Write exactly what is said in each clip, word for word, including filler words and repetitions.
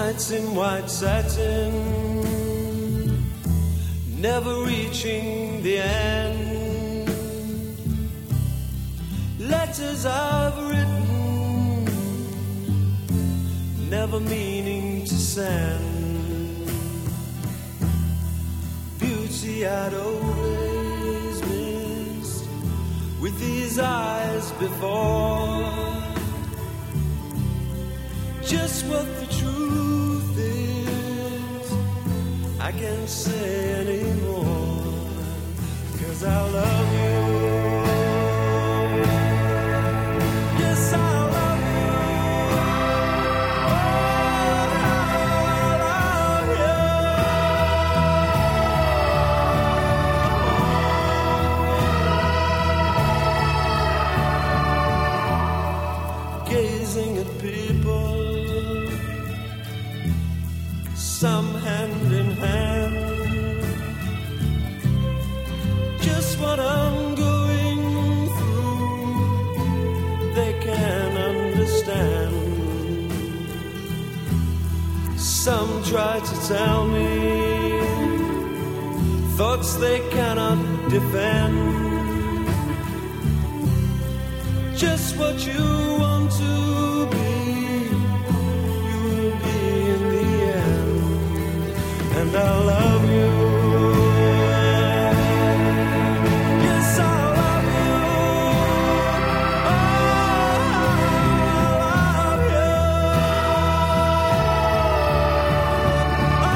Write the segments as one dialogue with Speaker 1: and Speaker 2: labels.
Speaker 1: Nights in white satin, never reaching the end. Letters I've written, never meaning to send. Beauty I'd always missed with these eyes before. Just what the truth is, I can't say anymore, 'cause I love you. Yes, I love you. Oh, I love you. Gazing at people, some hand in hand, just what I'm going through, they can understand. Some try to tell me thoughts they cannot defend. Just what you want to be, you will be in the end. And I love you. Yes, I love you. Oh, I love you. Oh,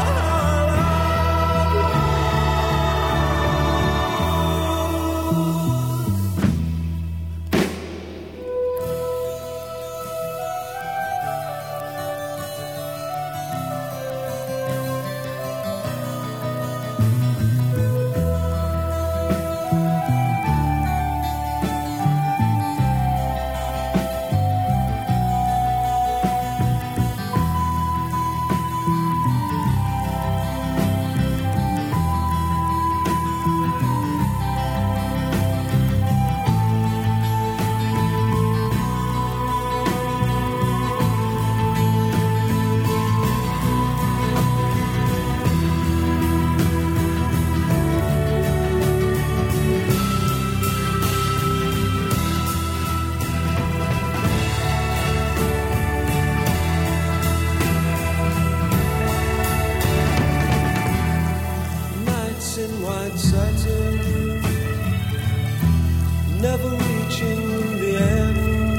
Speaker 1: never reaching the end.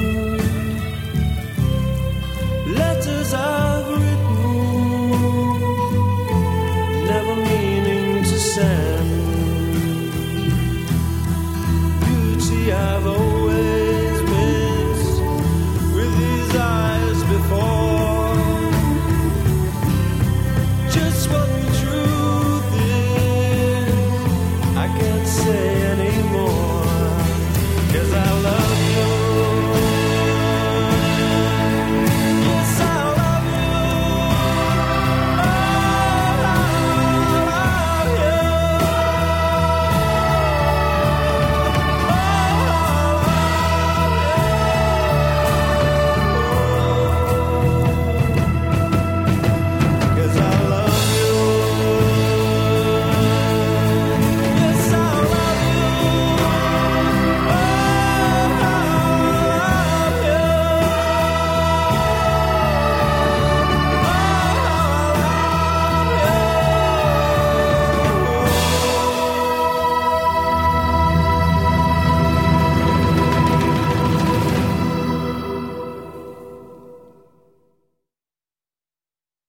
Speaker 1: Letters I've written, never meaning to send.